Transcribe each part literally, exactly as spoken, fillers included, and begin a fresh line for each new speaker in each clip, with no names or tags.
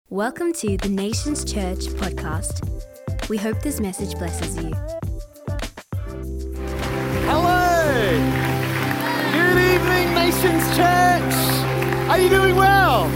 Welcome to the Nations Church podcast. We hope this message blesses you.
Hello! Good evening, Nations Church! Are you doing well?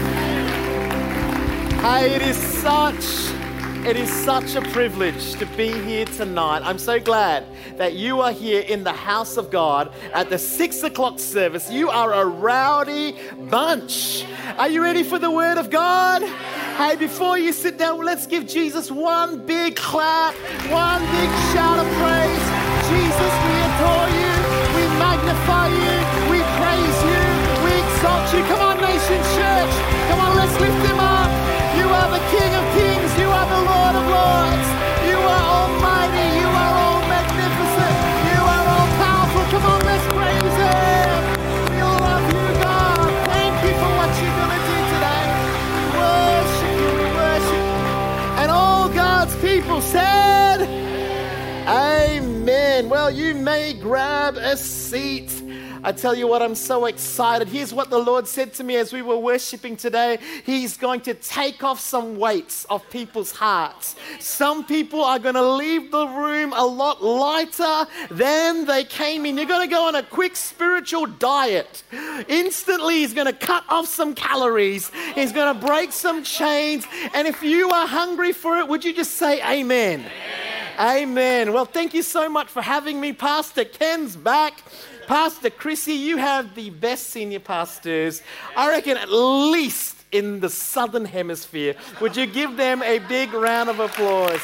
Hey, it is such, it is such a privilege to be here tonight. I'm so glad that you are here in the house of God at the six o'clock service. You are a rowdy bunch. Are you ready for the word of God? Hey, before you sit down, let's give Jesus one big clap, one big shout of praise. Jesus, we adore you, we magnify you, we praise you, we exalt you. Come on, Nation Church. Come on, let's lift him up. You are the King of Kings. You are the Lord of Lords. You are almighty. You are all magnificent. You are all powerful. Come on, let's praise him. We love you, God. Thank you for what you're going to do today. We worship you. We worship you. And all God's people said, amen. Well, you may grab a seat. I tell you what, I'm so excited. Here's what the Lord said to me as we were worshiping today. He's going to take off some weights of people's hearts. Some people are going to leave the room a lot lighter than they came in. You're going to go on a quick spiritual diet. Instantly, he's going to cut off some calories. He's going to break some chains. And if you are hungry for it, would you just say amen? Amen. Amen. Well, thank you so much for having me. Pastor Ken's back. Pastor Chrissy, you have the best senior pastors, I reckon, at least in the Southern Hemisphere. Would you give them a big round of applause?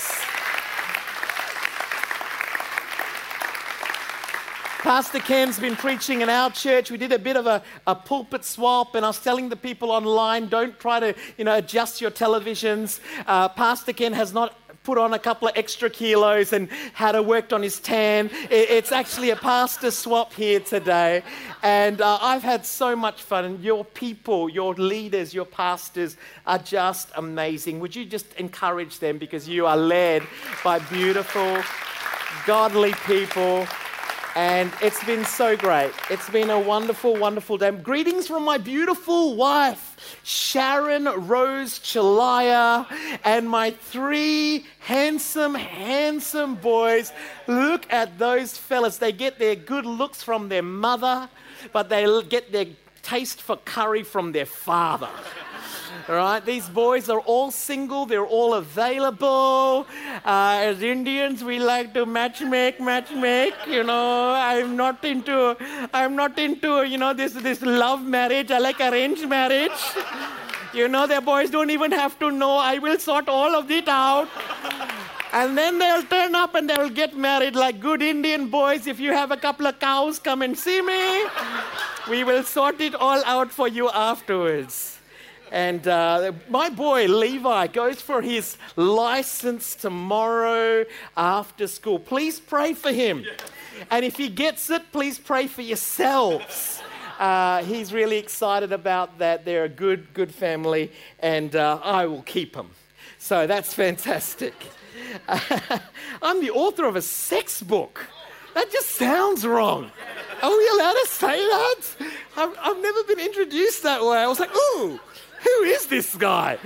Pastor Ken's been preaching in our church. We did a bit of a, a pulpit swap, and I was telling the people online, don't try to, you know, adjust your televisions. Uh, Pastor Ken has not put on a couple of extra kilos and had worked on his tan. It's actually a pastor swap here today. And uh, I've had so much fun. And your people, your leaders, your pastors are just amazing. Would you just encourage them, because you are led by beautiful, godly people. And it's been so great. It's been a wonderful, wonderful day. Greetings from my beautiful wife, Sharon Rose Chalaya, and my three handsome, handsome boys. Look at those fellas. They get their good looks from their mother, but they get their taste for curry from their father. All right, these boys are all single. They're all available. Uh, as Indians, we like to match make, match make. You know, I'm not into, I'm not into, you know, this this love marriage. I like arranged marriage. You know, their boys don't even have to know. I will sort all of it out. And then they'll turn up and they'll get married like good Indian boys. If you have a couple of cows, come and see me. We will sort it all out for you afterwards. And uh, my boy Levi goes for his license tomorrow after school. Please pray for him. And if he gets it, please pray for yourselves. Uh, he's really excited about that. They're a good, good family, and uh, I will keep him. So that's fantastic. I'm the author of a sex book. That just sounds wrong. Are we allowed to say that? I've, I've never been introduced that way. I was like, ooh. Who is this guy?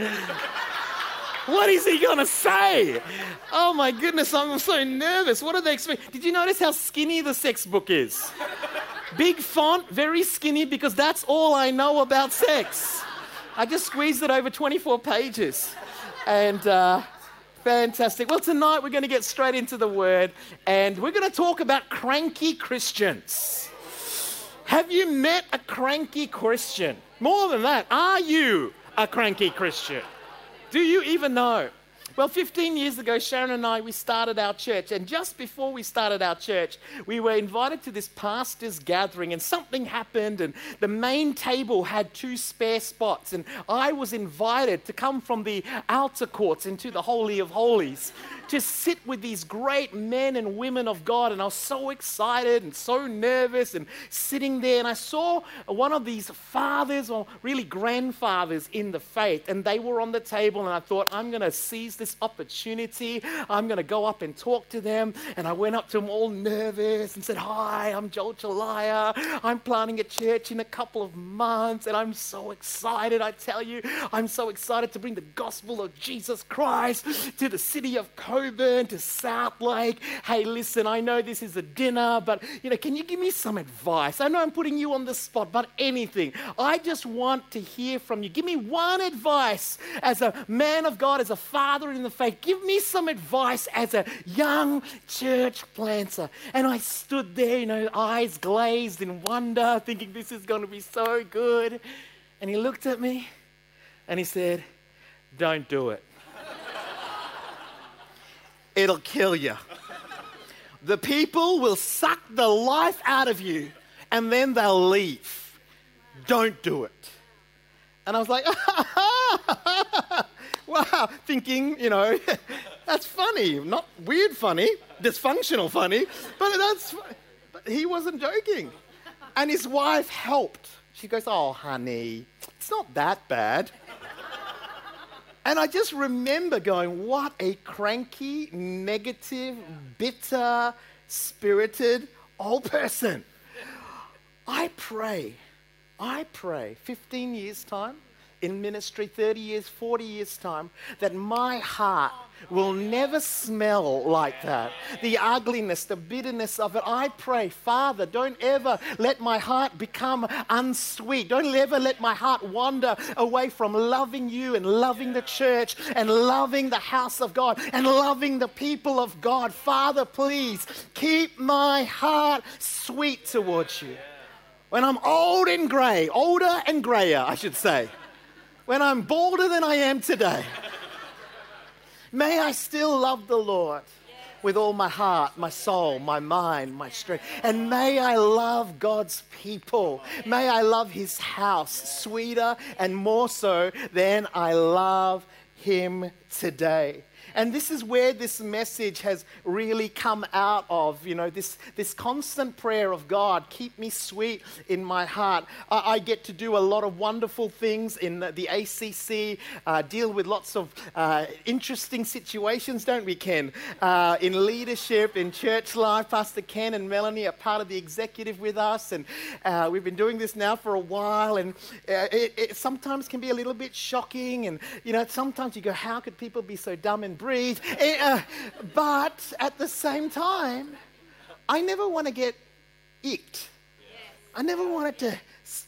What is he going to say? Oh my goodness, I'm so nervous. What are they expecting? Did you notice how skinny the sex book is? Big font, very skinny, because that's all I know about sex. I just squeezed it over twenty-four pages. And uh, fantastic. Well, tonight we're going to get straight into the word, and we're going to talk about cranky Christians. Have you met a cranky Christian? More than that, are you a cranky Christian? Do you even know? Well, fifteen years ago, Sharon and I, we started our church. And just before we started our church, we were invited to this pastor's gathering. And something happened. And the main table had two spare spots. And I was invited to come from the outer courts into the Holy of Holies to sit with these great men and women of God. And I was so excited and so nervous and sitting there. And I saw one of these fathers, or really grandfathers in the faith. And they were on the table. And I thought, I'm going to seize this opportunity. I'm going to go up and talk to them. And I went up to them all nervous and said, hi, I'm Joel Chalaya. I'm planting a church in a couple of months. And I'm so excited, I tell you. I'm so excited to bring the gospel of Jesus Christ to the city of Coburn, to South Lake. Hey, listen, I know this is a dinner, but, you know, can you give me some advice? I know I'm putting you on the spot, but anything. I just want to hear from you. Give me one advice as a man of God, as a father in the faith. Give me some advice as a young church planter. And I stood there, you know, eyes glazed in wonder, thinking this is going to be so good. And he looked at me and he said, don't do it. It'll kill you. The people will suck the life out of you and then they'll leave. Don't do it. And I was like, wow, thinking, you know, that's funny. Not weird funny, dysfunctional funny, but that's, but he wasn't joking. And his wife helped. She goes, oh, honey, it's not that bad. And I just remember going, what a cranky, negative, bitter, spirited old person. I pray, I pray, fifteen years' time in ministry, thirty years, forty years' time, that my heart will never smell like that. The ugliness, the bitterness of it. I pray, Father, don't ever let my heart become unsweet. Don't ever let my heart wander away from loving you and loving the church and loving the house of God and loving the people of God. Father, please keep my heart sweet towards you. When I'm old and grey, older and greyer, I should say. When I'm bolder than I am today. May I still love the Lord with all my heart, my soul, my mind, my strength. And may I love God's people. May I love his house sweeter and more so than I love him today. And this is where this message has really come out of, you know, this, this constant prayer of God, keep me sweet in my heart. I, I get to do a lot of wonderful things in the, the A C C, uh, deal with lots of uh, interesting situations, don't we, Ken? Uh, in leadership, in church life. Pastor Ken and Melanie are part of the executive with us, and uh, we've been doing this now for a while, and uh, it, it sometimes can be a little bit shocking, and, you know, sometimes you go, how could people be so dumb and breathe. Uh, but at the same time, I never want to get icked. I never want it to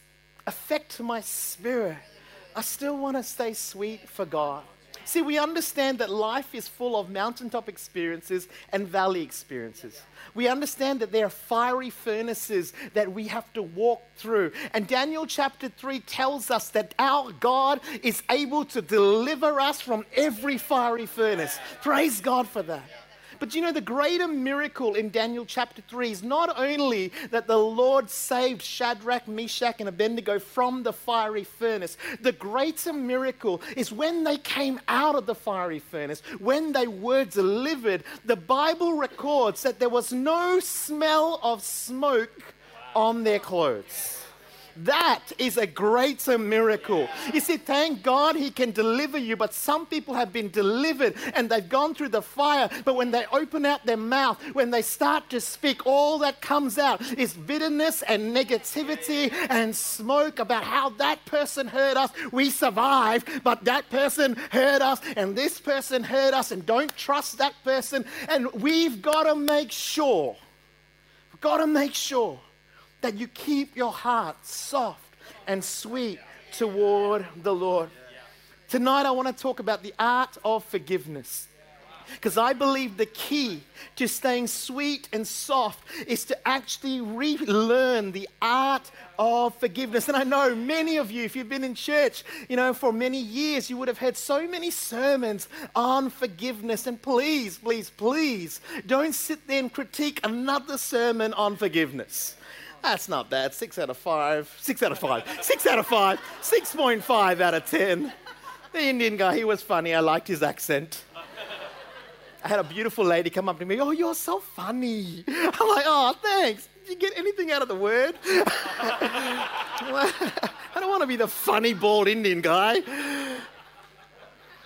affect my spirit. I still want to stay sweet for God. See, we understand that life is full of mountaintop experiences and valley experiences. We understand that there are fiery furnaces that we have to walk through. And Daniel chapter three tells us that our God is able to deliver us from every fiery furnace. Praise God for that. But you know, the greater miracle in Daniel chapter three is not only that the Lord saved Shadrach, Meshach, and Abednego from the fiery furnace. The greater miracle is when they came out of the fiery furnace, when they were delivered, the Bible records that there was no smell of smoke on their clothes. That is a greater miracle. You see, thank God he can deliver you, but some people have been delivered and they've gone through the fire, but when they open out their mouth, when they start to speak, all that comes out is bitterness and negativity and smoke about how that person hurt us. We survived, but that person hurt us and this person hurt us, and don't trust that person. And we've got to make sure, we've got to make sure that you keep your heart soft and sweet toward the Lord. Tonight I want to talk about the art of forgiveness, because I believe the key to staying sweet and soft is to actually relearn the art of forgiveness. And I know many of you, if you've been in church, you know, for many years, you would have heard so many sermons on forgiveness. And please, please, please, don't sit there and critique another sermon on forgiveness. That's not bad. Six out of five. Six out of five. Six out of five. six point five out of ten. The Indian guy, he was funny. I liked his accent. I had a beautiful lady come up to me. Oh, you're so funny. I'm like, oh, thanks. Did you get anything out of the word? I don't want to be the funny, bald Indian guy.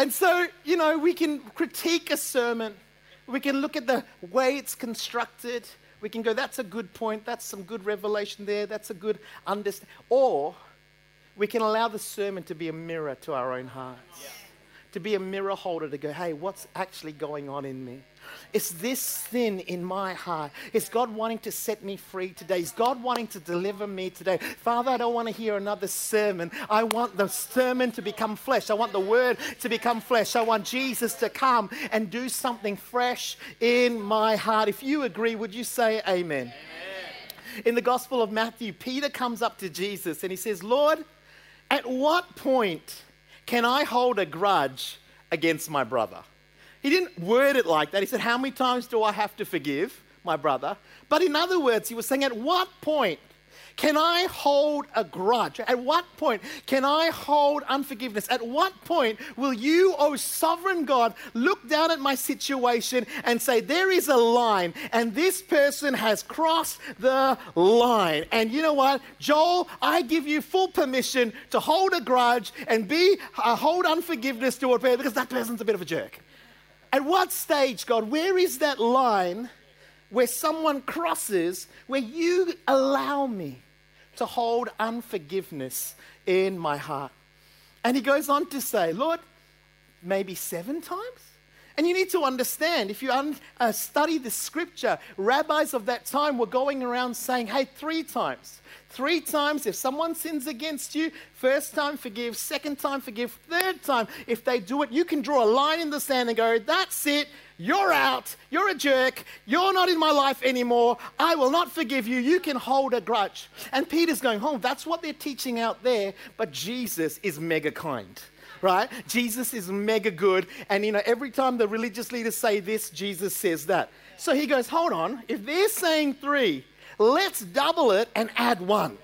And so, you know, we can critique a sermon. We can look at the way it's constructed. We can go, that's a good point. That's some good revelation there. That's a good understanding. Or we can allow the sermon to be a mirror to our own hearts. Yeah. To be a mirror holder to go, hey, what's actually going on in me? Is this sin in my heart? Is God wanting to set me free today? Is God wanting to deliver me today? Father, I don't want to hear another sermon. I want the sermon to become flesh. I want the word to become flesh. I want Jesus to come and do something fresh in my heart. If you agree, would you say amen? Amen. In the Gospel of Matthew, Peter comes up to Jesus and he says, Lord, at what point can I hold a grudge against my brother? He didn't word it like that. He said, how many times do I have to forgive my brother? But in other words, he was saying, at what point can I hold a grudge? At what point can I hold unforgiveness? At what point will you, O sovereign God, look down at my situation and say, there is a line and this person has crossed the line. And you know what? Joel, I give you full permission to hold a grudge and be uh, hold unforgiveness toward prayer because that person's a bit of a jerk. At what stage, God, where is that line where someone crosses, where you allow me to hold unforgiveness in my heart? And he goes on to say, Lord, maybe seven times? And you need to understand, if you un- uh, study the scripture, rabbis of that time were going around saying, hey, three times. Three times, if someone sins against you, first time forgive, second time forgive, third time, if they do it, you can draw a line in the sand and go, that's it, you're out, you're a jerk, you're not in my life anymore, I will not forgive you, you can hold a grudge. And Peter's going, oh, that's what they're teaching out there, but Jesus is mega kind. Right? Jesus is mega good. And, you know, every time the religious leaders say this, Jesus says that. So he goes, hold on. If they're saying three, let's double it and add one.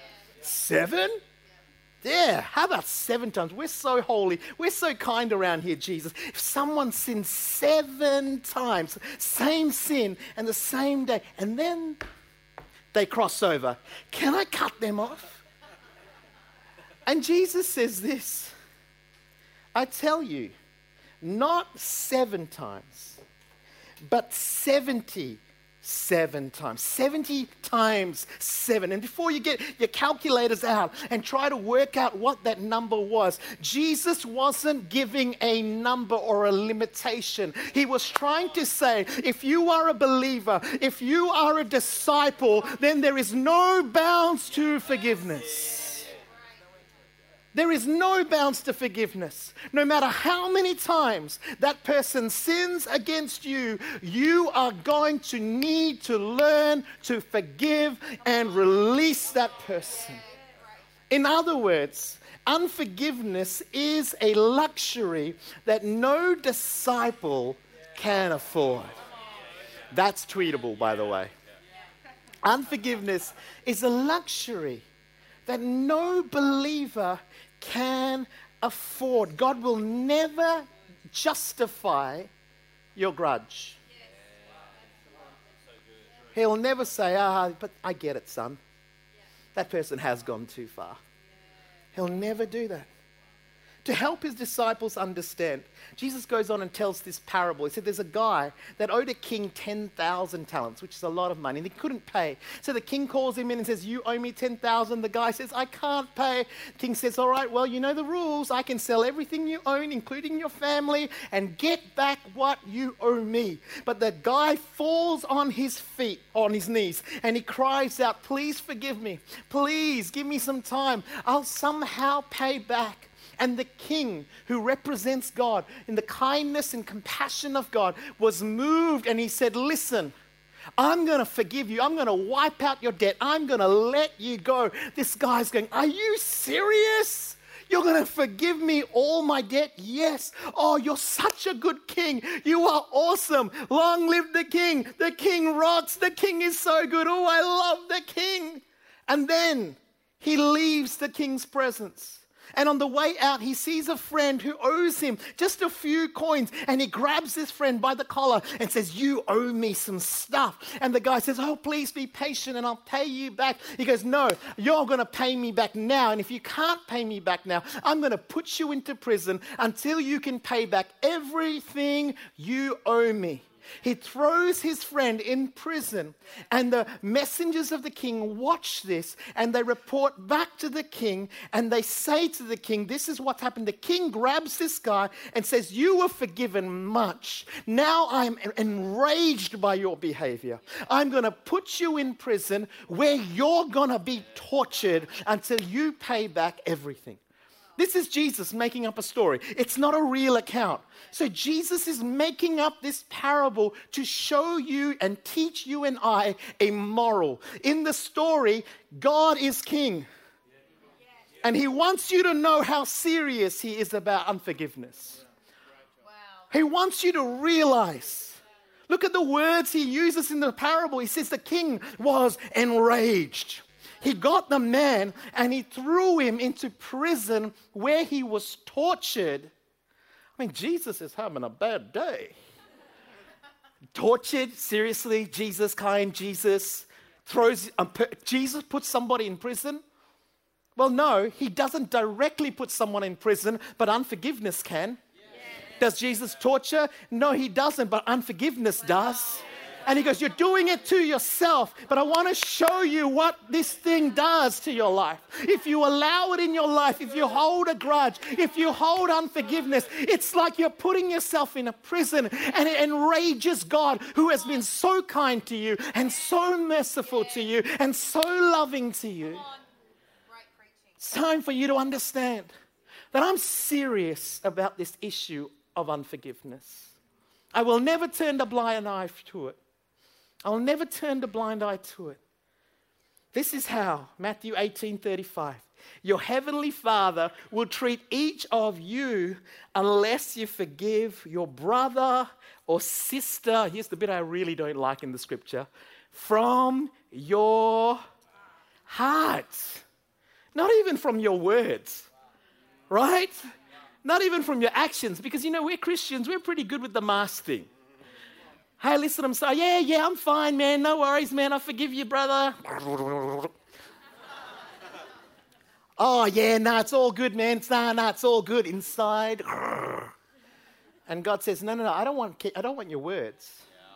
Seven? Yeah, how about seven times? We're so holy. We're so kind around here, Jesus. If someone sins seven times, same sin and the same day, and then they cross over, can I cut them off? And Jesus says this, I tell you, not seven times, but seventy-seven times. seventy times seven. And before you get your calculators out and try to work out what that number was, Jesus wasn't giving a number or a limitation. He was trying to say, if you are a believer, if you are a disciple, then there is no bounds to forgiveness. There is no bounds to forgiveness. No matter how many times that person sins against you, you are going to need to learn to forgive and release that person. In other words, unforgiveness is a luxury that no disciple can afford. That's tweetable, by the way. Unforgiveness is a luxury that no believer can afford. God will never justify your grudge. He'll never say, ah, but I get it, son. That person has gone too far. He'll never do that. To help his disciples understand, Jesus goes on and tells this parable. He said there's a guy that owed a king ten thousand talents, which is a lot of money, and he couldn't pay. So the king calls him in and says, you owe me ten thousand. The guy says, I can't pay. The king says, all right, well, you know the rules. I can sell everything you own, including your family, and get back what you owe me. But the guy falls on his feet, on his knees, and he cries out, please forgive me. Please give me some time. I'll somehow pay back. And the king, who represents God in the kindness and compassion of God, was moved and he said, listen, I'm going to forgive you. I'm going to wipe out your debt. I'm going to let you go. This guy's going, are you serious? You're going to forgive me all my debt? Yes. Oh, you're such a good king. You are awesome. Long live the king. The king rocks. The king is so good. Oh, I love the king. And then he leaves the king's presence. And on the way out, he sees a friend who owes him just a few coins. And he grabs this friend by the collar and says, you owe me some stuff. And the guy says, oh, please be patient and I'll pay you back. He goes, no, you're going to pay me back now. And if you can't pay me back now, I'm going to put you into prison until you can pay back everything you owe me. He throws his friend in prison, and the messengers of the king watch this, and they report back to the king, and they say to the king, this is what happened. The king grabs this guy and says, you were forgiven much. Now I'm enraged by your behavior. I'm going to put you in prison where you're going to be tortured until you pay back everything. This is Jesus making up a story. It's not a real account. So Jesus is making up this parable to show you and teach you and I a moral. In the story, God is king. And he wants you to know how serious he is about unforgiveness. He wants you to realize. Look at the words he uses in the parable. He says the king was enraged. He got the man and he threw him into prison where he was tortured. I mean, Jesus is having a bad day. Tortured, seriously, Jesus, kind Jesus, throws, um, Jesus puts somebody in prison? Well, no, he doesn't directly put someone in prison, but unforgiveness can. Yeah. Does Jesus torture? No, he doesn't, but unforgiveness does. And he goes, you're doing it to yourself, but I want to show you what this thing does to your life. If you allow it in your life, if you hold a grudge, if you hold unforgiveness, it's like you're putting yourself in a prison, and it enrages God, who has been so kind to you and so merciful to you and so loving to you. It's time for you to understand that I'm serious about this issue of unforgiveness. I will never turn a blind eye to it. I'll never turn the blind eye to it. This is how, Matthew eighteen thirty-five, your heavenly Father will treat each of you unless you forgive your brother or sister, here's the bit I really don't like in the scripture, from your heart. Not even from your words, right? Not even from your actions, because you know, we're Christians, we're pretty good with the mask thing. Hey, listen, I'm sorry. Yeah, yeah, I'm fine, man. No worries, man. I forgive you, brother. Oh, yeah, no, it's all good, man. It's, no, no, it's all good inside. And God says, no, no, no, I don't want, I don't want your words.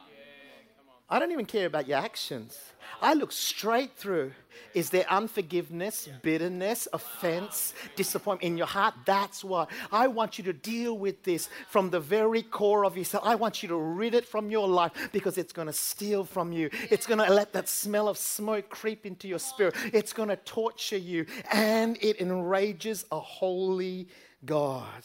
I don't even care about your actions. I look straight through. Is there unforgiveness, bitterness, offense, disappointment in your heart? That's what. I want you to deal with this from the very core of yourself. I want you to rid it from your life because it's going to steal from you. It's going to let that smell of smoke creep into your spirit. It's going to torture you, and it enrages a holy God.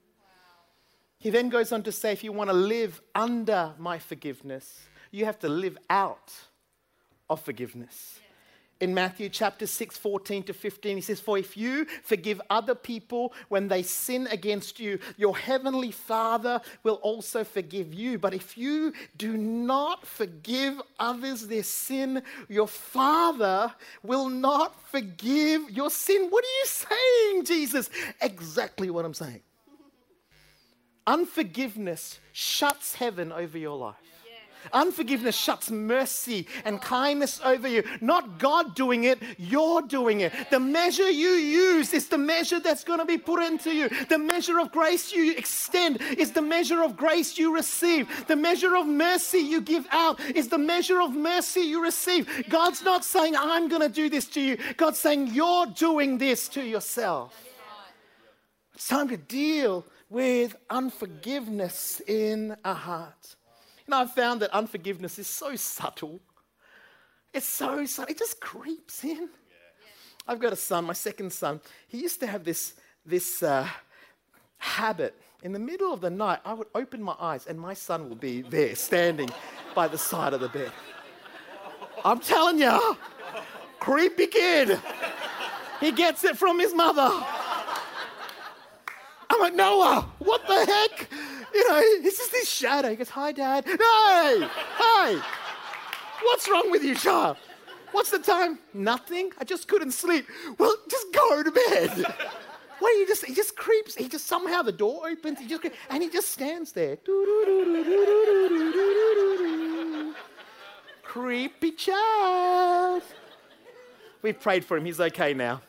He then goes on to say, if you want to live under my forgiveness, you have to live out of forgiveness. In Matthew chapter six, fourteen to fifteen, he says, for if you forgive other people when they sin against you, your heavenly Father will also forgive you. But if you do not forgive others their sin, your Father will not forgive your sin. What are you saying, Jesus? Exactly what I'm saying. Unforgiveness shuts heaven over your life. Unforgiveness shuts mercy and kindness over you. Not God doing it, you're doing it. The measure you use is the measure that's going to be put into you. The measure of grace you extend is the measure of grace you receive. The measure of mercy you give out is the measure of mercy you receive. God's not saying, I'm going to do this to you. God's saying, you're doing this to yourself. It's time to deal with unforgiveness in our heart. You know, I've found that unforgiveness is so subtle. It's so subtle. It just creeps in. Yeah. I've got a son, my second son. He used to have this, this uh, habit. In the middle of the night, I would open my eyes and my son would be there standing by the side of the bed. I'm telling you, creepy kid. He gets it from his mother. I'm like, Noah, what the heck? You know, it's just this shadow. He goes, hi, Dad. Hey, hey, what's wrong with you, child? What's the time? Nothing. I just couldn't sleep. Well, just go to bed. Well, he just he just creeps. He just somehow the door opens. He just and he just stands there. Creepy child. We've prayed for him. He's okay now.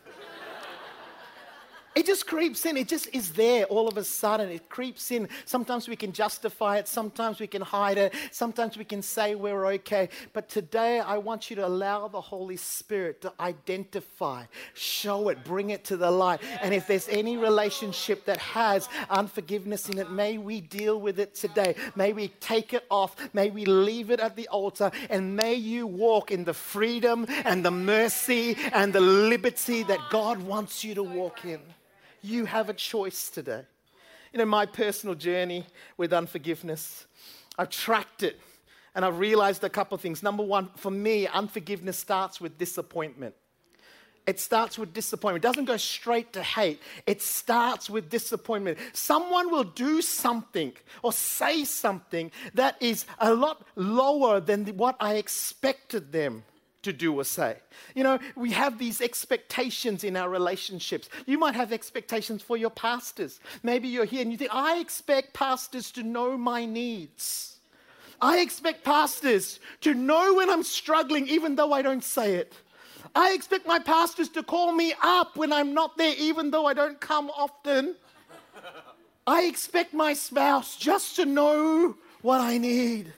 It just creeps in. It just is there all of a sudden. It creeps in. Sometimes we can justify it. Sometimes we can hide it. Sometimes we can say we're okay. But today I want you to allow the Holy Spirit to identify, show it, bring it to the light. And if there's any relationship that has unforgiveness in it, may we deal with it today. May we take it off. May we leave it at the altar. And may you walk in the freedom and the mercy and the liberty that God wants you to walk in. You have a choice today. You know, my personal journey with unforgiveness, I've tracked it and I've realized a couple of things. Number one, for me, unforgiveness starts with disappointment. It starts with disappointment. It doesn't go straight to hate. It starts with disappointment. Someone will do something or say something that is a lot lower than what I expected them to do or say. You know, we have these expectations in our relationships. You might have expectations for your pastors. Maybe you're here and you think, I expect pastors to know my needs. I expect pastors to know when I'm struggling, even though I don't say it. I expect my pastors to call me up when I'm not there, even though I don't come often. I expect my spouse just to know what I need.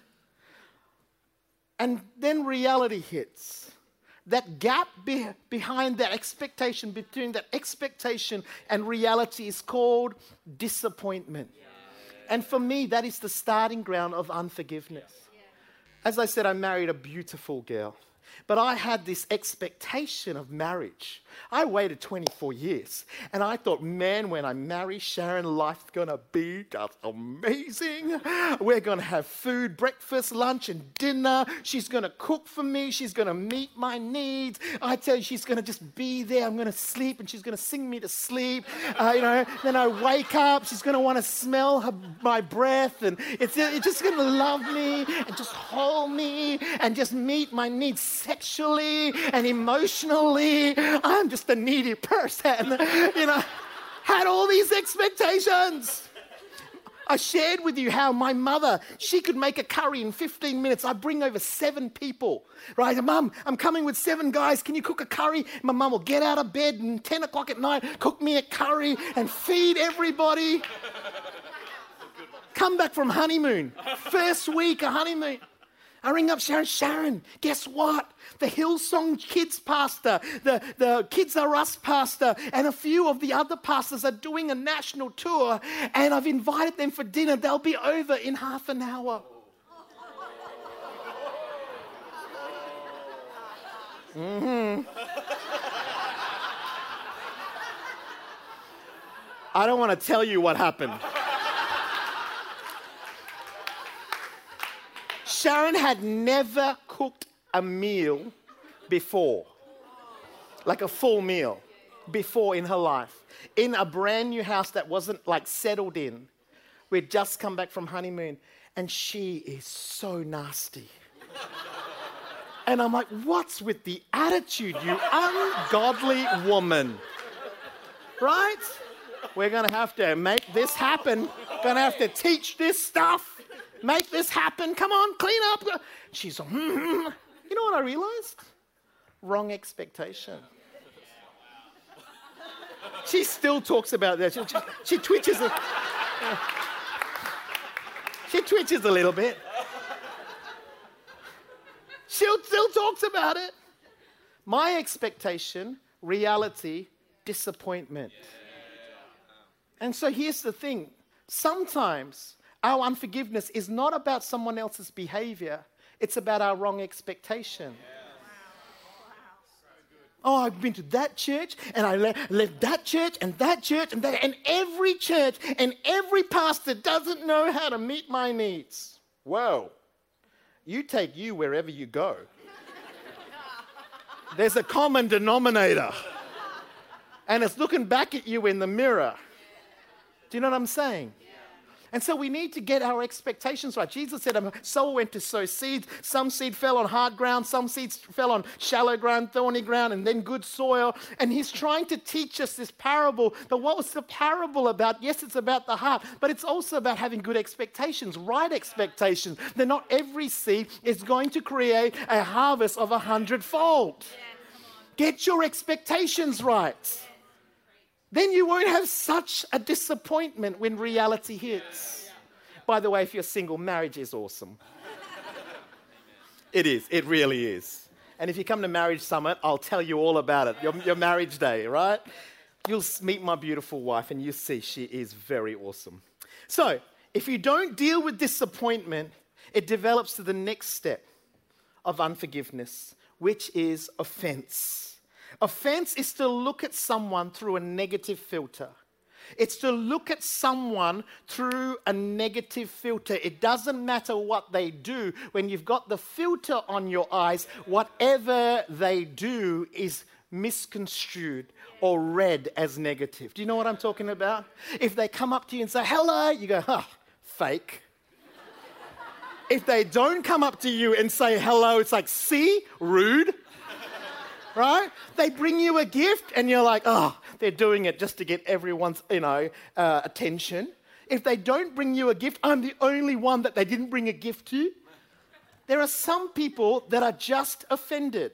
And then reality hits. That gap be- behind that expectation, between that expectation and reality is called disappointment. Yeah. And for me, that is the starting ground of unforgiveness. Yeah. As I said, I married a beautiful girl. But I had this expectation of marriage. I waited twenty-four years. And I thought, man, when I marry Sharon, life's going to be just amazing. We're going to have food, breakfast, lunch, and dinner. She's going to cook for me. She's going to meet my needs. I tell you, she's going to just be there. I'm going to sleep, and she's going to sing me to sleep. Uh, you know, then I wake up. She's going to want to smell her, my breath. And it's, it's just going to love me and just hold me and just meet my needs sexually and emotionally. I'm just a needy person, you know. Had all these expectations. I shared with you how my mother, she could make a curry in fifteen minutes. I bring over seven people, right? Mum, I'm coming with seven guys. Can you cook a curry? My mum will get out of bed and ten o'clock at night, cook me a curry and feed everybody. Come back from honeymoon. First week of honeymoon. I ring up Sharon. Sharon, guess what? The Hillsong Kids pastor, the, the Kids Are Us pastor, and a few of the other pastors are doing a national tour, and I've invited them for dinner. They'll be over in half an hour. Mm-hmm. I don't want to tell you what happened. Sharon had never cooked a meal before, like a full meal before in her life, in a brand new house that wasn't like settled in. We'd just come back from honeymoon, and she is so nasty. And I'm like, what's with the attitude, you ungodly woman? Right? We're going to have to make this happen. Going to have to teach this stuff. Make this happen. Come on, clean up. She's like, mm-hmm. You know what I realized? Wrong expectation. She still talks about that. She, she, she twitches. A, she twitches a little bit. She still talks about it. My expectation, reality, disappointment. And so here's the thing. Sometimes our unforgiveness is not about someone else's behavior. It's about our wrong expectation. Oh, I've been to that church, and I le- left that church, and that church, and that, and every church, and every pastor doesn't know how to meet my needs. Whoa. You take you wherever you go. There's a common denominator. And it's looking back at you in the mirror. Do you know what I'm saying? And so we need to get our expectations right. Jesus said a sower went to sow seeds. Some seed fell on hard ground. Some seeds fell on shallow ground, thorny ground, and then good soil. And he's trying to teach us this parable. But what was the parable about? Yes, it's about the heart, but it's also about having good expectations, right expectations. That not every seed is going to create a harvest of a hundredfold. Get your expectations right. Then you won't have such a disappointment when reality hits. By the way, if you're single, marriage is awesome. It is. It really is. And if you come to Marriage Summit, I'll tell you all about it. Your, your marriage day, right? You'll meet my beautiful wife and you see she is very awesome. So, if you don't deal with disappointment, it develops to the next step of unforgiveness, which is offense. Offense is to look at someone through a negative filter. It's to look at someone through a negative filter. It doesn't matter what they do. When you've got the filter on your eyes, whatever they do is misconstrued or read as negative. Do you know what I'm talking about? If they come up to you and say, hello, you go, huh, fake. If they don't come up to you and say hello, it's like, see, rude. Right? They bring you a gift and you're like, oh, they're doing it just to get everyone's, you know, uh, attention. If they don't bring you a gift, I'm the only one that they didn't bring a gift to. There are some people that are just offended.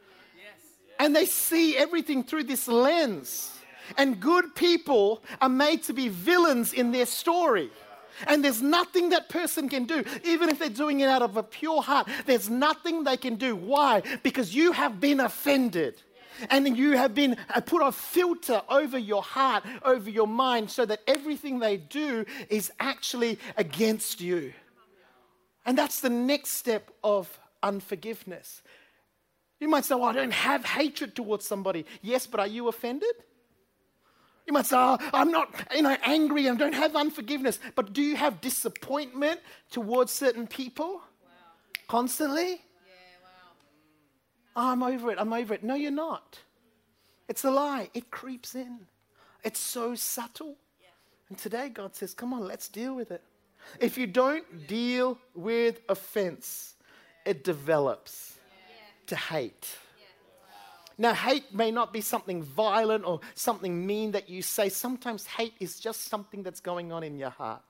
And they see everything through this lens. And good people are made to be villains in their story. And there's nothing that person can do, even if they're doing it out of a pure heart. There's nothing they can do. Why? Because you have been offended. And you have been put a filter over your heart, over your mind, so that everything they do is actually against you. And that's the next step of unforgiveness. You might say, well, I don't have hatred towards somebody. Yes, but are you offended? You might say, oh, I'm not, you know, angry and don't have unforgiveness. But do you have disappointment towards certain people? Wow. Constantly? Yeah, wow. Oh, I'm over it, I'm over it. No, you're not. It's a lie. It creeps in. It's so subtle. Yeah. And today God says, come on, let's deal with it. If you don't deal with offense, it develops yeah. to hate. Now, hate may not be something violent or something mean that you say. Sometimes hate is just something that's going on in your heart.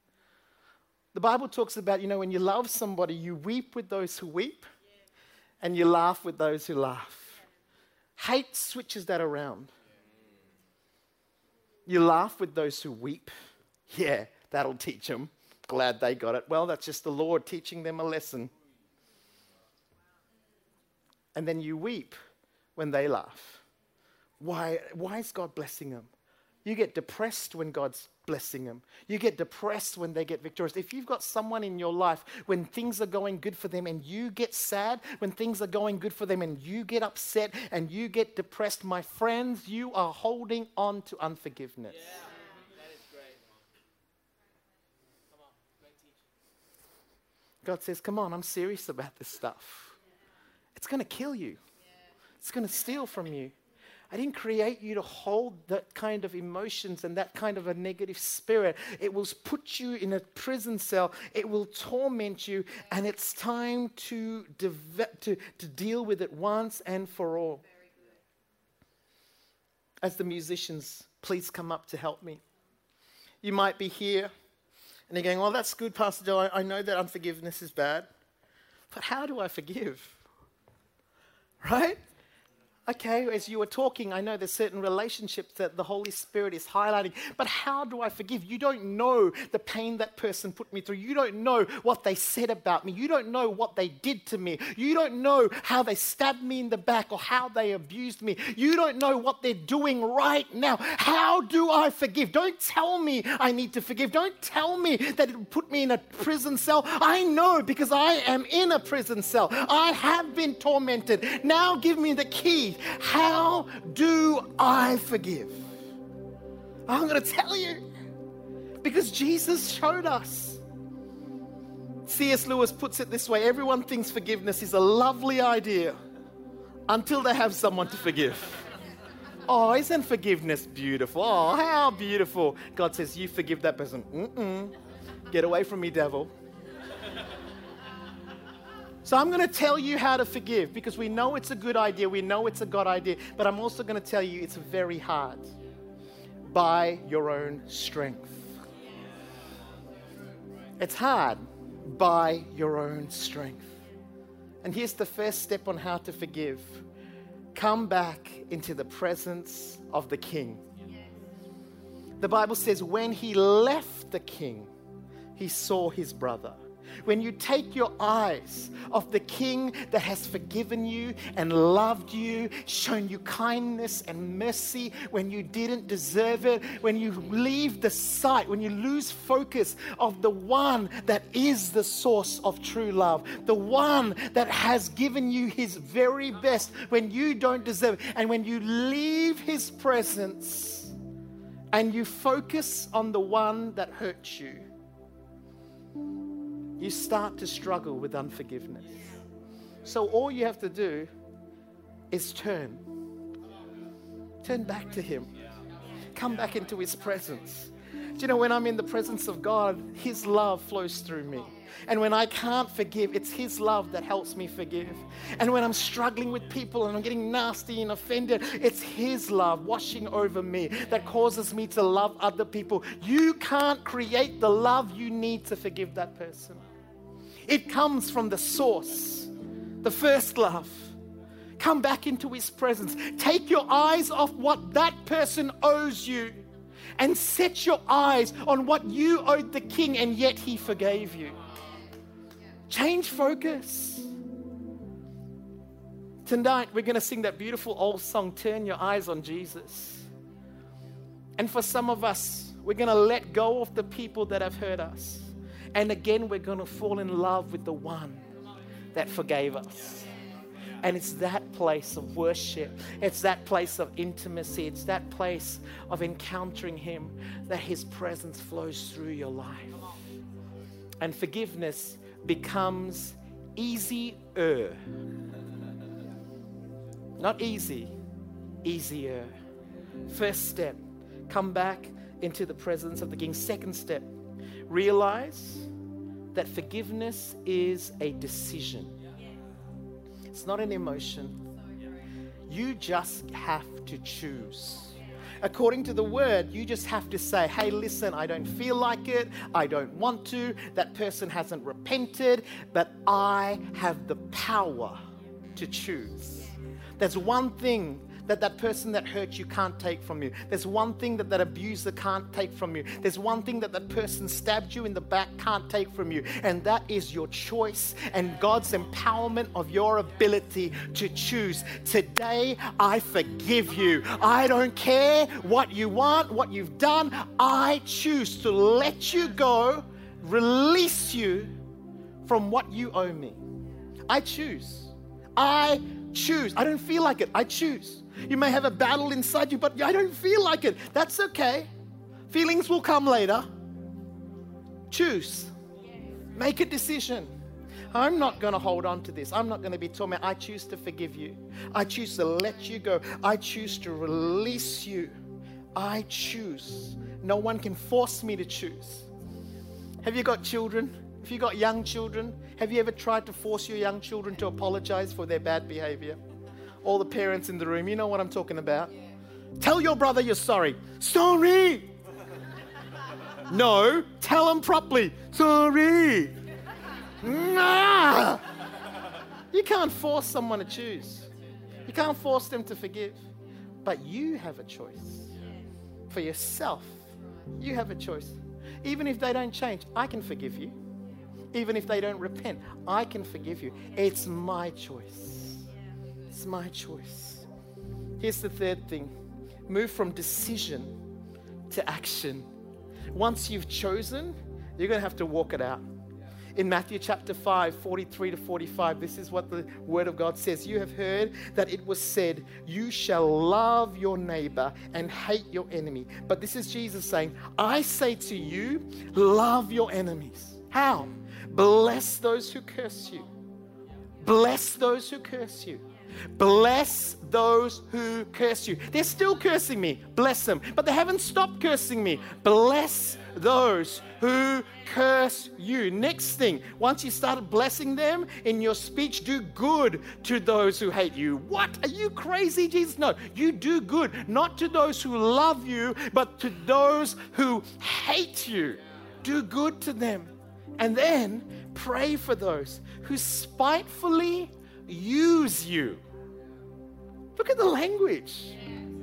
The Bible talks about, you know, when you love somebody, you weep with those who weep and you laugh with those who laugh. Hate switches that around. You laugh with those who weep. Yeah, that'll teach them. Glad they got it. Well, that's just the Lord teaching them a lesson. And then you weep when they laugh. Why, why is God blessing them? You get depressed when God's blessing them. You get depressed when they get victorious. If you've got someone in your life when things are going good for them and you get sad, when things are going good for them and you get upset and you get depressed, my friends, you are holding on to unforgiveness. Yeah, that is great. Come on, great teaching. God says, come on, I'm serious about this stuff. It's going to kill you. It's going to steal from you. I didn't create you to hold that kind of emotions and that kind of a negative spirit. It will put you in a prison cell. It will torment you. And it's time to, deve- to, to deal with it once and for all. As the musicians, please come up to help me. You might be here and you're going, well, that's good, Pastor Joe. I, I know that unforgiveness is bad. But how do I forgive? Right? Okay, as you were talking, I know there's certain relationships that the Holy Spirit is highlighting, but how do I forgive? You don't know the pain that person put me through. You don't know what they said about me. You don't know what they did to me. You don't know how they stabbed me in the back or how they abused me. You don't know what they're doing right now. How do I forgive? Don't tell me I need to forgive. Don't tell me that it will put me in a prison cell. I know because I am in a prison cell. I have been tormented. Now give me the key. How do I forgive? I'm going to tell you because Jesus showed us. C S Lewis puts it this way: everyone thinks forgiveness is a lovely idea until they have someone to forgive. Oh, isn't forgiveness beautiful? Oh, how beautiful. God says, you forgive that person. Mm-mm. Get away from me, devil. So I'm going to tell you how to forgive because we know it's a good idea. We know it's a God idea. But I'm also going to tell you it's very hard. By your own strength. It's hard by your own strength. And here's the first step on how to forgive. Come back into the presence of the king. The Bible says when he left the king, he saw his brother. When you take your eyes off the king that has forgiven you and loved you, shown you kindness and mercy when you didn't deserve it, when you leave the sight, when you lose focus of the one that is the source of true love, the one that has given you his very best when you don't deserve it, and when you leave his presence and you focus on the one that hurt you, you start to struggle with unforgiveness. So all you have to do is turn. Turn back to him. Come back into his presence. Do you know, when I'm in the presence of God, his love flows through me. And when I can't forgive, it's his love that helps me forgive. And when I'm struggling with people and I'm getting nasty and offended, it's his love washing over me that causes me to love other people. You can't create the love you need to forgive that person. It comes from the source, the first love. Come back into his presence. Take your eyes off what that person owes you and set your eyes on what you owed the king, and yet he forgave you. Change focus. Tonight, we're going to sing that beautiful old song, Turn Your Eyes on Jesus. And for some of us, we're going to let go of the people that have hurt us. And again, we're going to fall in love with the one that forgave us. And it's that place of worship. It's that place of intimacy. It's that place of encountering him that his presence flows through your life. And forgiveness becomes easier. Not easy, easier. First step, come back into the presence of the king. Second step, realize that forgiveness is a decision. It's not an emotion. You just have to choose. According to the word, you just have to say, hey, listen, I don't feel like it. I don't want to. That person hasn't repented, but I have the power to choose. There's one thing that that person that hurt you can't take from you. There's one thing that that abuser can't take from you. There's one thing that that person stabbed you in the back can't take from you. And that is your choice and God's empowerment of your ability to choose. Today, I forgive you. I don't care what you want, what you've done. I choose to let you go, release you from what you owe me. I choose. I choose. I don't feel like it. I choose. You may have a battle inside you, but I don't feel like it. That's okay. Feelings will come later. Choose. Make a decision. I'm not going to hold on to this. I'm not going to be tormented. I choose to forgive you. I choose to let you go. I choose to release you. I choose. No one can force me to choose. Have you got children? If you've got young children, have you ever tried to force your young children to apologize for their bad behavior? All the parents in the room, you know what I'm talking about. Yeah. Tell your brother you're sorry. Sorry. No, tell him properly. Sorry. Nah. You can't force someone to choose. You can't force them to forgive. But you have a choice. For yourself, you have a choice. Even if they don't change, I can forgive you. Even if they don't repent, I can forgive you. It's my choice. It's my choice. Here's the third thing. Move from decision to action. Once you've chosen, you're going to have to walk it out. In Matthew chapter five, forty-three to forty-five, this is what the word of God says. You have heard that it was said, you shall love your neighbor and hate your enemy. But this is Jesus saying, I say to you, love your enemies. How? Bless those who curse you. Bless those who curse you. Bless those who curse you. They're still cursing me. Bless them. But they haven't stopped cursing me. Bless those who curse you. Next thing, once you started blessing them, in your speech, do good to those who hate you. What? Are you crazy, Jesus? No, you do good, not to those who love you, but to those who hate you. Do good to them. And then pray for those who spitefully use you. Look at the language.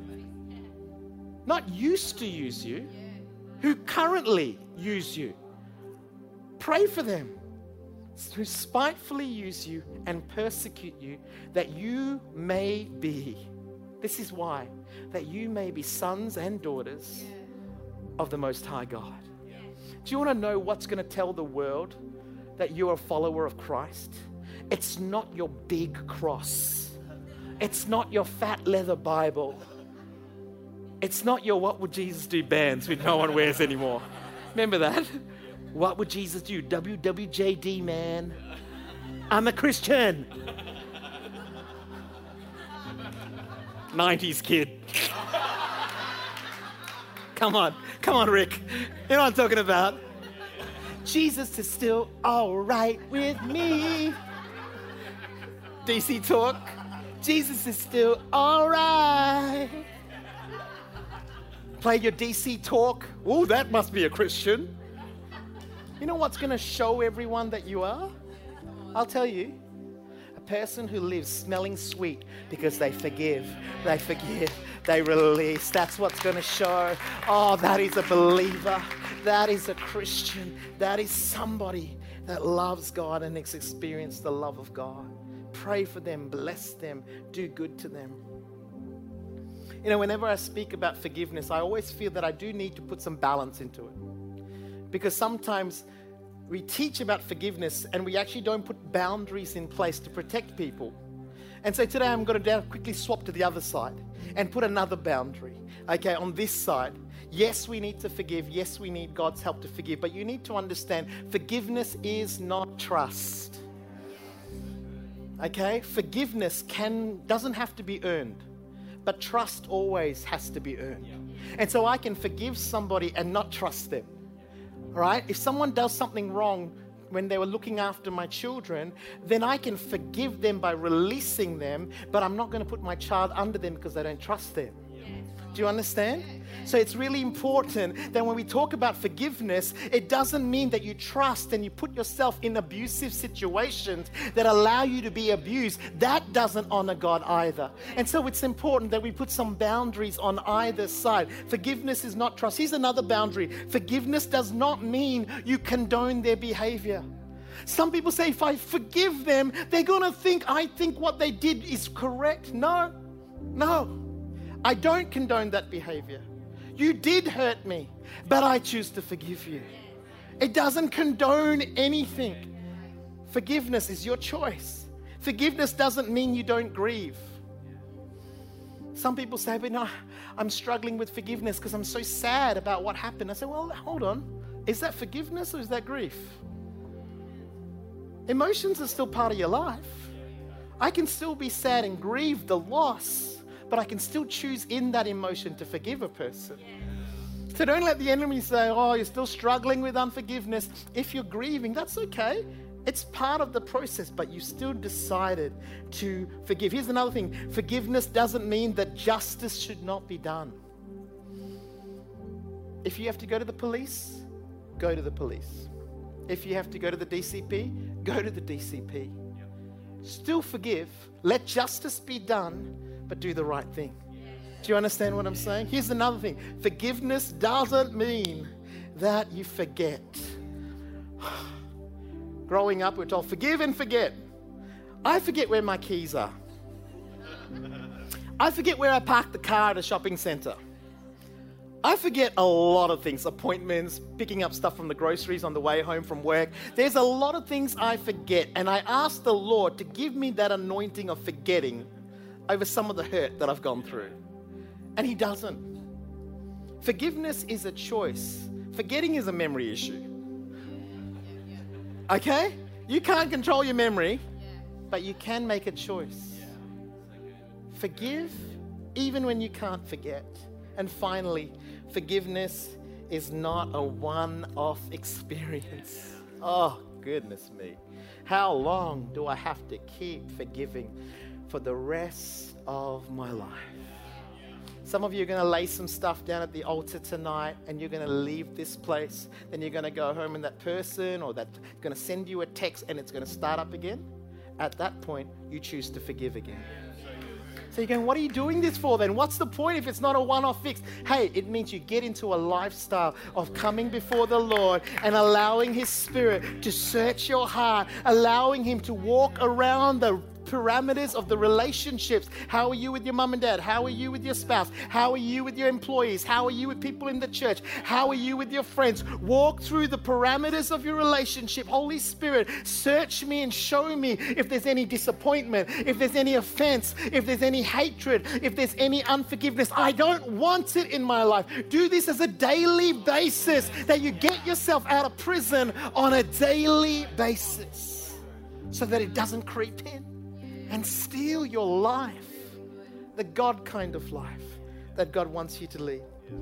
Not used to use you, who currently use you. Pray for them who spitefully use you and persecute you, that you may be, this is why, that you may be sons and daughters of the Most High God. Do you want to know what's going to tell the world that you're a follower of Christ? It's not your big cross. It's not your fat leather Bible. It's not your what would Jesus do bands which no one wears anymore. Remember that? What would Jesus do? W W J D, man. I'm a Christian. nineties kid. Come on. Come on, Rick. You know what I'm talking about. Jesus is still all right with me. D C talk. Jesus is still all right. Play your D C talk. Oh, that must be a Christian. You know what's going to show everyone that you are? I'll tell you. A person who lives smelling sweet because they forgive, they forgive, they release. That's what's going to show. Oh, that is a believer. That is a Christian. That is somebody that loves God and has experienced the love of God. Pray for them, bless them, do good to them. You know, whenever I speak about forgiveness, I always feel that I do need to put some balance into it. Because sometimes we teach about forgiveness and we actually don't put boundaries in place to protect people. And so today I'm going to quickly swap to the other side and put another boundary. Okay, on this side, yes, we need to forgive. Yes, we need God's help to forgive. But you need to understand, forgiveness is not trust. Okay, forgiveness can doesn't have to be earned. But trust always has to be earned. And so I can forgive somebody and not trust them. All right? If someone does something wrong when they were looking after my children, then I can forgive them by releasing them, but I'm not going to put my child under them because I don't trust them. Do you understand? So it's really important that when we talk about forgiveness, it doesn't mean that you trust and you put yourself in abusive situations that allow you to be abused. That doesn't honor God either. And so it's important that we put some boundaries on either side. Forgiveness is not trust. Here's another boundary. Forgiveness does not mean you condone their behavior. Some people say, if I forgive them, they're going to think I think what they did is correct. No, no. I don't condone that behavior. You did hurt me, but I choose to forgive you. It doesn't condone anything. Forgiveness is your choice. Forgiveness doesn't mean you don't grieve. Some people say, but no, I'm struggling with forgiveness because I'm so sad about what happened. I say, well, hold on. Is that forgiveness or is that grief? Emotions are still part of your life. I can still be sad and grieve the loss, but I can still choose in that emotion to forgive a person. So don't let the enemy say, oh, you're still struggling with unforgiveness. If you're grieving, that's okay. It's part of the process, but you still decided to forgive. Here's another thing. Forgiveness doesn't mean that justice should not be done. If you have to go to the police, go to the police. If you have to go to the D C P, go to the D C P. Still forgive. Let justice be done, but do the right thing. Do you understand what I'm saying? Here's another thing. Forgiveness doesn't mean that you forget. Growing up, we're told, forgive and forget. I forget where my keys are. I forget where I parked the car at a shopping center. I forget a lot of things, appointments, picking up stuff from the groceries on the way home from work. There's a lot of things I forget, and I ask the Lord to give me that anointing of forgetting over some of the hurt that I've gone through. And He doesn't. Forgiveness is a choice. Forgetting is a memory issue. Okay? You can't control your memory, but you can make a choice. Forgive even when you can't forget. And finally, forgiveness is not a one-off experience. Oh, goodness me. How long do I have to keep forgiving for the rest of my life? Some of you are going to lay some stuff down at the altar tonight, and you're going to leave this place. Then you're going to go home, and that person or that's going to send you a text, and it's going to start up again. At that point, you choose to forgive again. So you're going, what are you doing this for then? What's the point if it's not a one-off fix? Hey, it means you get into a lifestyle of coming before the Lord and allowing His Spirit to search your heart, allowing Him to walk around the parameters of the relationships. How are you with your mum and dad? How are you with your spouse? How are you with your employees? How are you with people in the church? How are you with your friends? Walk through the parameters of your relationship. Holy Spirit, search me and show me if there's any disappointment, if there's any offense, if there's any hatred, if there's any unforgiveness. I don't want it in my life. Do this as a daily basis, that you get yourself out of prison on a daily basis so that it doesn't creep in and steal your life, the God kind of life that God wants you to lead.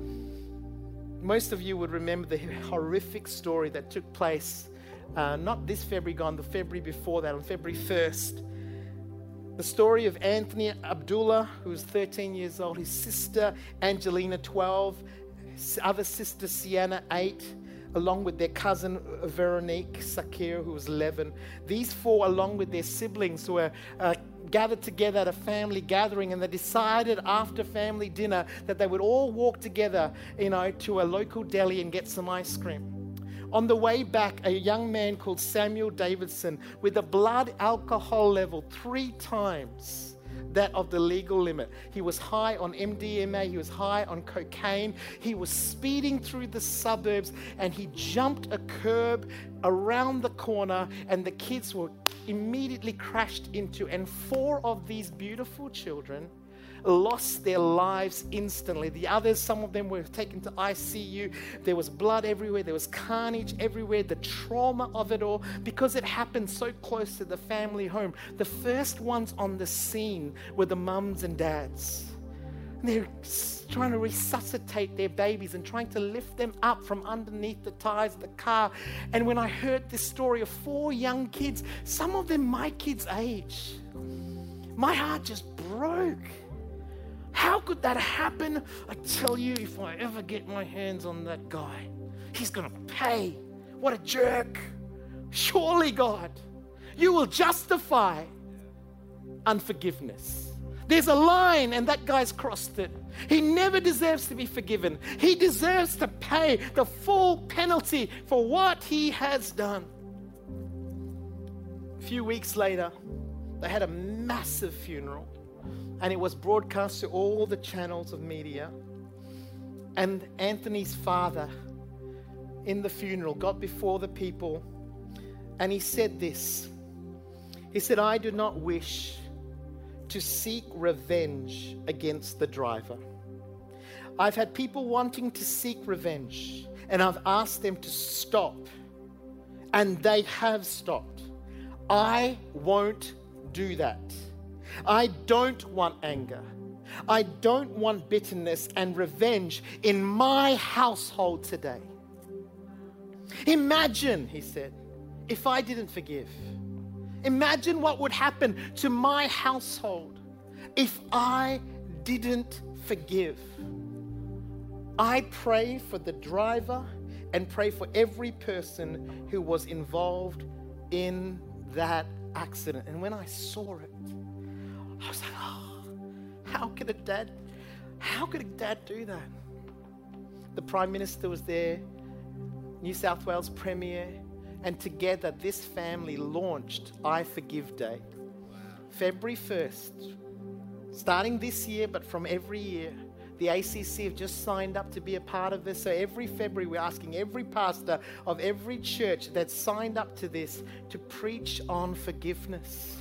Most of you would remember the horrific story that took place, uh, not this February gone, the February before that, on February first. The story of Anthony Abdullah, who was thirteen years old, his sister Angelina, twelve, his other sister Sienna, eight, along with their cousin Veronique Sakir, who was eleven. These four, along with their siblings, were uh, gathered together at a family gathering, and they decided after family dinner that they would all walk together, you know, to a local deli and get some ice cream. On the way back, a young man called Samuel Davidson, with a blood alcohol level three times that of the legal limit. He was high on M D M A, he was high on cocaine, he was speeding through the suburbs, and he jumped a curb around the corner, and the kids were immediately crashed into, and four of these beautiful children lost their lives instantly. The others, some of them were taken to I C U. There was blood everywhere. There was carnage everywhere. The trauma of it all, because it happened so close to the family home. The first ones on the scene were the mums and dads. And they're trying to resuscitate their babies and trying to lift them up from underneath the tires of the car. And when I heard this story of four young kids, some of them my kids' age, my heart just broke. How could that happen? I tell you, if I ever get my hands on that guy, he's going to pay. What a jerk. Surely, God, you will justify unforgiveness. There's a line, and that guy's crossed it. He never deserves to be forgiven. He deserves to pay the full penalty for what he has done. A few weeks later, they had a massive funeral, and it was broadcast to all the channels of media. And Anthony's father, in the funeral, got before the people, and he said this. He said, "I do not wish to seek revenge against the driver. I've had people wanting to seek revenge, and I've asked them to stop, and they have stopped. I won't do that. I don't want anger. I don't want bitterness and revenge in my household today." Imagine, he said, if I didn't forgive. Imagine what would happen to my household if I didn't forgive. I pray for the driver and pray for every person who was involved in that accident. And when I saw it, I was like, oh, how could a dad, how could a dad do that? The Prime Minister was there, New South Wales Premier, and together this family launched I Forgive Day. February first, starting this year, but from every year. The A C C have just signed up to be a part of this. So every February, we're asking every pastor of every church that's signed up to this to preach on forgiveness.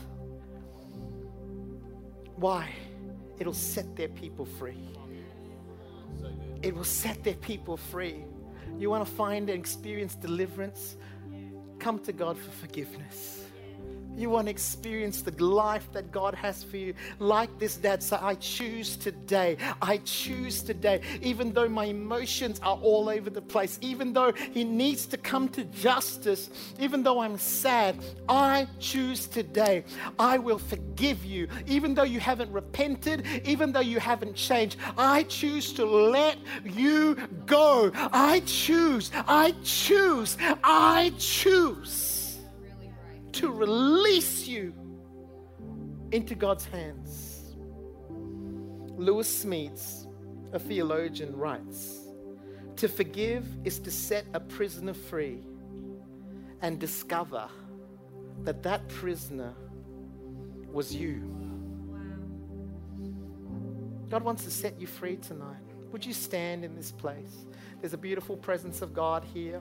Why? It'll set their people free. It will set their people free. You want to find and experience deliverance? Come to God for forgiveness. You want to experience the life that God has for you. Like this dad said, I choose today. I choose today. Even though my emotions are all over the place, even though he needs to come to justice, even though I'm sad, I choose today. I will forgive you. Even though you haven't repented, even though you haven't changed, I choose to let you go. I choose, I choose, I choose to release you into God's hands. Lewis Smeets, a theologian, writes, to forgive is to set a prisoner free and discover that that prisoner was you. God wants to set you free tonight. Would you stand in this place? There's a beautiful presence of God here.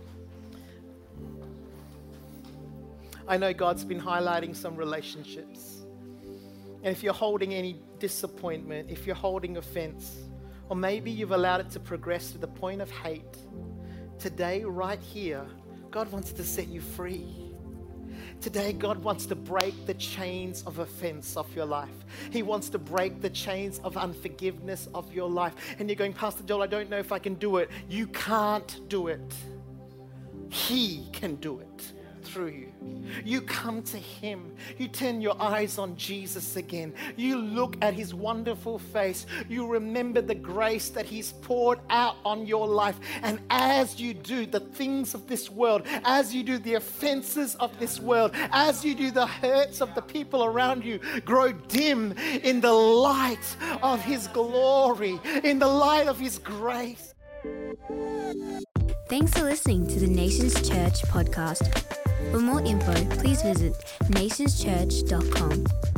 I know God's been highlighting some relationships. And if you're holding any disappointment, if you're holding offense, or maybe you've allowed it to progress to the point of hate, today, right here, God wants to set you free. Today, God wants to break the chains of offense off your life. He wants to break the chains of unforgiveness of your life. And you're going, Pastor Joel, I don't know if I can do it. You can't do it. He can do it through you. You come to him. You turn your eyes on Jesus again. You look at his wonderful face. You remember the grace that he's poured out on your life. And as you do the things of this world, as you do the offenses of this world, as you do the hurts of the people around you, grow dim in the light of his glory, in the light of his grace.
Thanks for listening to the Nations Church podcast. For more info, please visit nations church dot com.